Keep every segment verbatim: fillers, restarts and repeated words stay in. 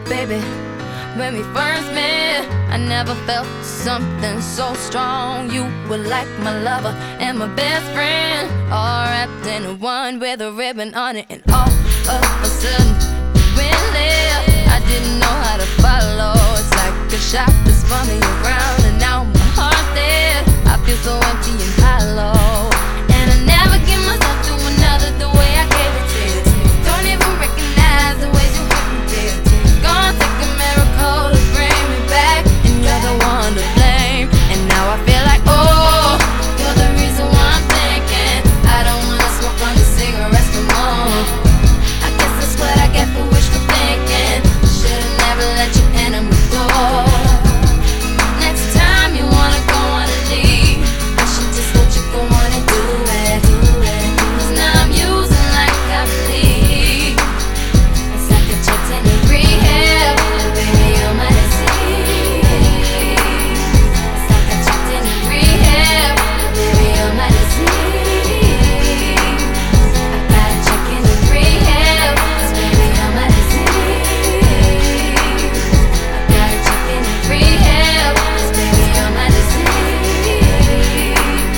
Baby, when we first met, I never felt something so strong. You were like my lover and my best friend, all wrapped in one with a ribbon on it. And all of a sudden, you went left. I didn't know how to follow. It's like a shot that spun me around, and now my heart's dead. I feel so empty and hollow, and I never give myself to another the way I gave it to you. Don't even recognize the ways you hurt me, dear. Gonna take a miracle to bring me back, and you're the one to blame. And now I feel like, oh, you're the reason why I'm thinking I don't wanna smoke on the cigarettes no more. I guess that's what I get for wishful thinking. Should've never let you enter my door. Next time you wanna go on a leave, I should just let you go on and do it. Cause now I'm using like I believe. It's like I checked in a rehab, and baby, you're my disease. It's like I checked in a rehab, and baby, you're my disease. I gotta check in a rehab, cause baby, you're my disease. I gotta check in a rehab, cause baby, you're my disease.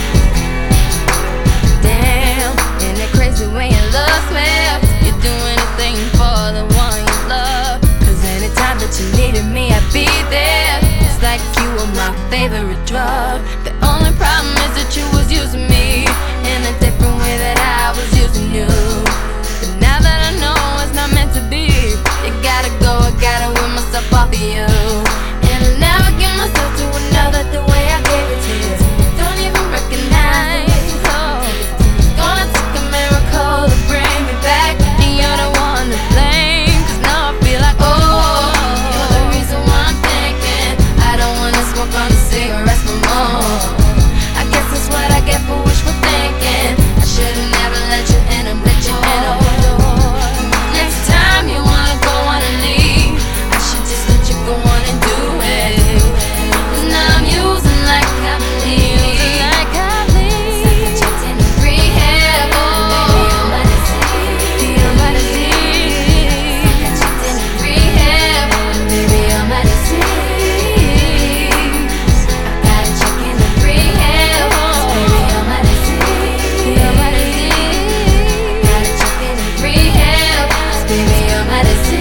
Damn, isn't it crazy when your love smells? You do anything for the one you love. Cause anytime that you needed me, I'd be there. It's like you were my favorite drug. The only problem is that you was using me in a different way that I was using you. But now that I know it's not meant to be, you gotta go, I gotta win myself off of you. And I'll never give myself to another the way I gave it to you. Don't even recognize. Oh, gonna take a miracle to bring me back, and you're the one to blame. Cause now I feel like, oh, you're the reason why I'm thinking I don't wanna smoke on the cigarettes no more. I guess that's what I get for wishful thinking. I should've never let you in and let you in over the door. Next time you wanna go on and leave, I should just let you go on and do it. Cause now I'm using like I believe. Like I believe. It's like I checked in a rehab, oh, baby, you're my disease. You're my disease. It's like I checked in a rehab, and baby, you're my disease. I gotta check in a rehab, cause baby, you're my disease. You're my disease. I gotta check in a rehab, cause baby, you're my disease.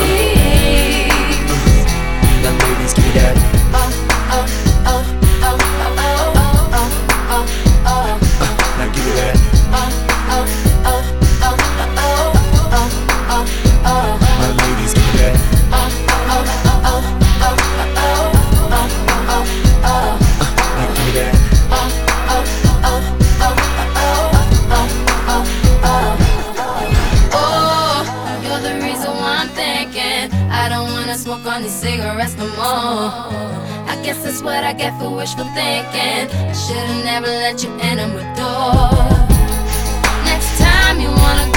Now ladies, give me that. Oh, oh, oh, oh, oh, oh, oh, oh, oh, oh. Now give me that. Oh, oh, oh, oh, oh, oh, oh, oh. My ladies, give me that. Oh, oh, oh, oh, oh, oh, oh, oh, oh. Now give me that. Oh, oh, oh, oh, oh, oh, oh, oh. Oh, you're the reason why I'm thinking I don't wanna smoke on these cigarettes no more. I guess that's what I get for wishful thinking. I should've never let you enter my door. Next time you wanna